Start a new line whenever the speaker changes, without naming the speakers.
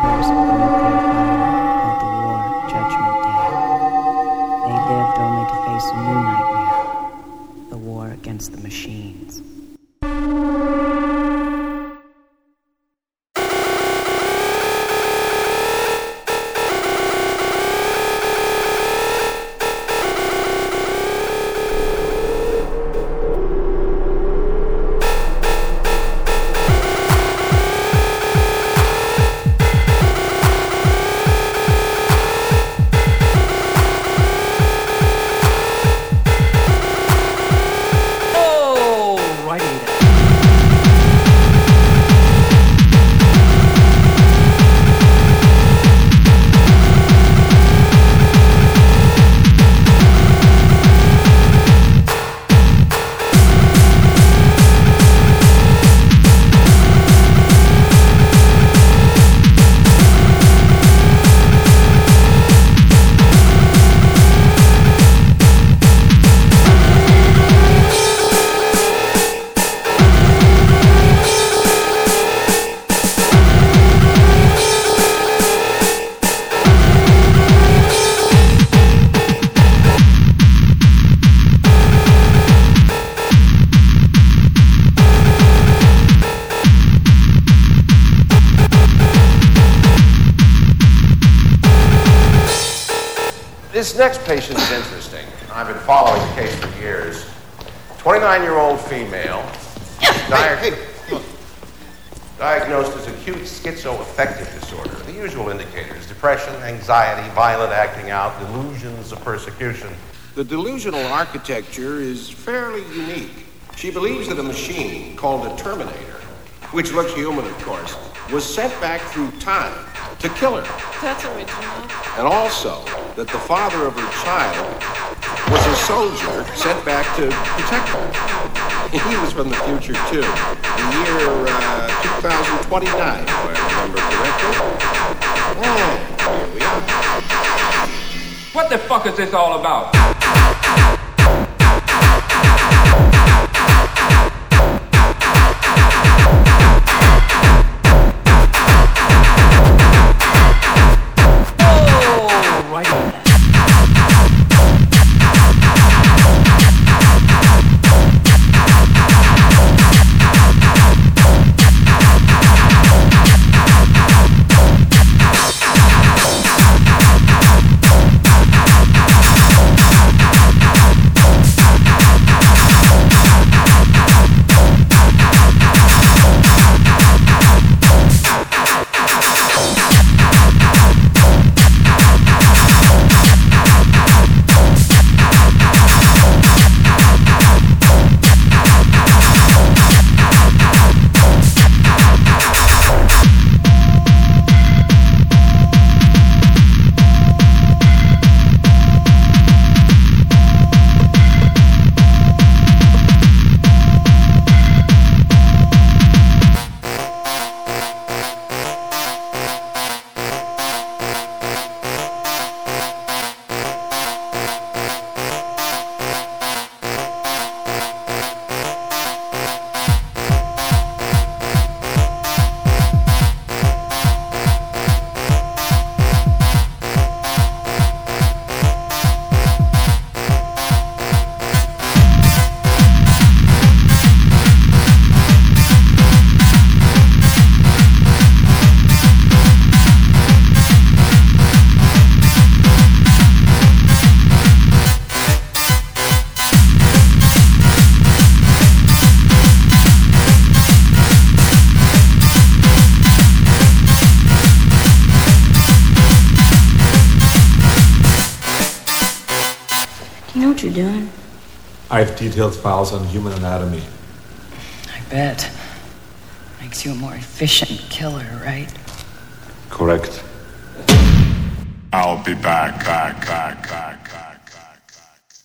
survivors of the nuclear fire called the War Judgment Day. They lived only to face a new nightmare, the war against the machines.
This next patient is interesting. I've been following the case for years. 29-year-old female, diagnosed as acute schizoaffective disorder. The usual indicators: depression, anxiety, violent acting out, delusions of persecution. The delusional architecture is fairly unique. She believes that a machine called a Terminator, which looks human, of course, was sent back through time to kill her.
That's original.
And also that the father of her child was a soldier sent back to protect her. He was from the future, too. The year 2029, if I remember correctly. Here we are.
What the fuck is this all about?
You know what you're doing?
I have detailed files on human anatomy.
I bet. Makes you a more efficient killer, right?
Correct.
I'll be back.